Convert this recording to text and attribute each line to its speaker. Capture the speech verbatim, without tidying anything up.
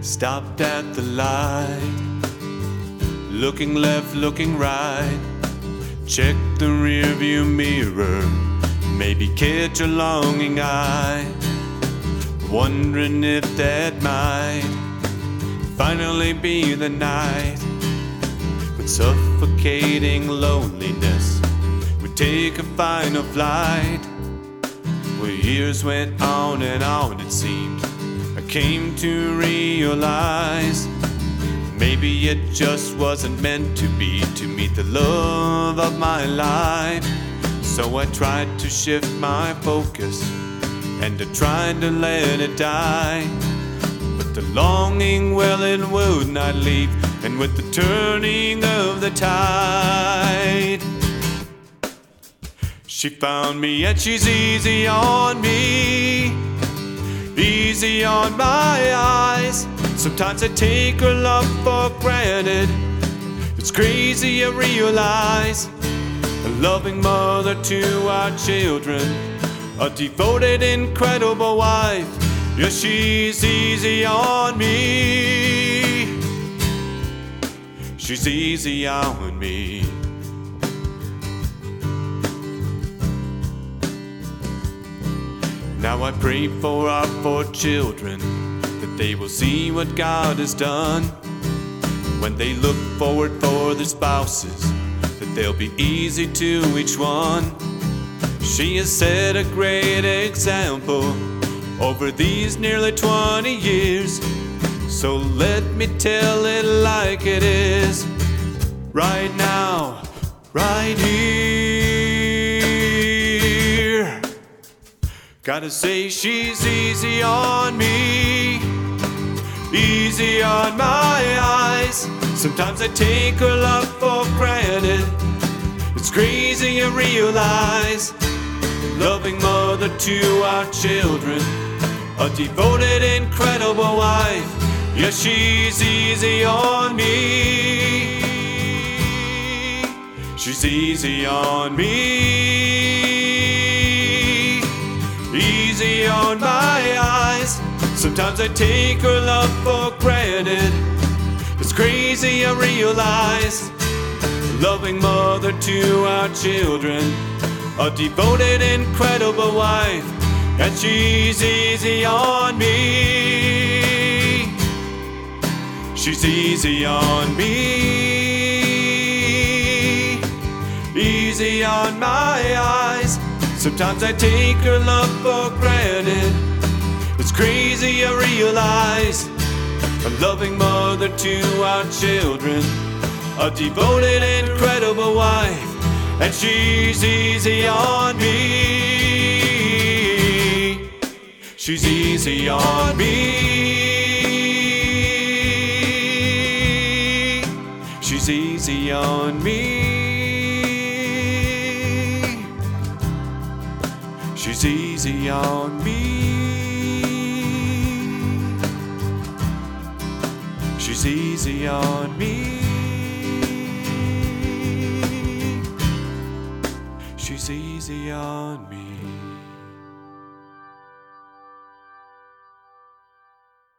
Speaker 1: Stopped at the light, looking left, looking right. Check the rearview mirror, maybe catch a longing eye, wondering if that might finally be the night when suffocating loneliness would take a final flight. Well, years went on and on, it seemed. I came to realize maybe it just wasn't meant to be, to meet the love of my life. So I tried to shift my focus and I tried to let it die. But the longing, well, it would not leave, and with the turning of the tide, she found me and she's easy on me, easy on my eyes. Sometimes I take her love for granted. It's crazy, I realize. A loving mother to our children, a devoted, incredible wife. Yeah, she's easy on me. She's easy on me. Now I pray for our four children, that they will see what God has done. When they look forward for their spouses, that they'll be easy to each one. She has set a great example over these nearly twenty years. So let me tell it like it is, right now, right here. Gotta say she's easy on me, easy on my eyes. Sometimes I take her love for granted. It's crazy, I realize. Loving mother to our children, a devoted, incredible wife. Yeah, she's easy on me. She's easy on me, easy on my eyes. Sometimes I take her love for granted. It's crazy, I realize. Loving mother to our children, a devoted, incredible wife. And she's easy on me. She's easy on me, easy on my eyes. Sometimes I take her love for granted. It's crazy, I realize. A loving mother to our children, a devoted, incredible wife. And she's easy on me. She's easy on me. She's easy on me. She's easy on me. She's easy on me. She's easy on me.